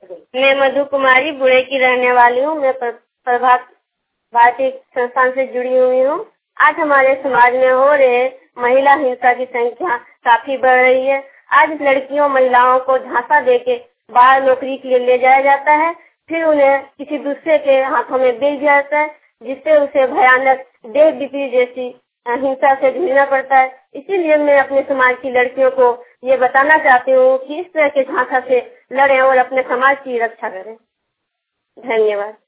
मैं मधु कुमारी बुढ़े की रहने वाली हूँ। मैं प्रभात भारती संस्थान से जुड़ी हुई हूँ। आज हमारे समाज में हो रहे महिला हिंसा की संख्या काफी बढ़ रही है। आज लड़कियों महिलाओं को झांसा देके बाहर नौकरी के लिए ले जाया जाता है, फिर उन्हें किसी दूसरे के हाथों में बेच दिया जाता है, जिससे उसे भयानक देह बिक्री जैसी हिंसा से जूझना पड़ता है। इसीलिए मैं अपने समाज की लड़कियों को ये बताना चाहती हूँ कि इस तरह के झांसा से लड़ें और अपने समाज की रक्षा करें। धन्यवाद।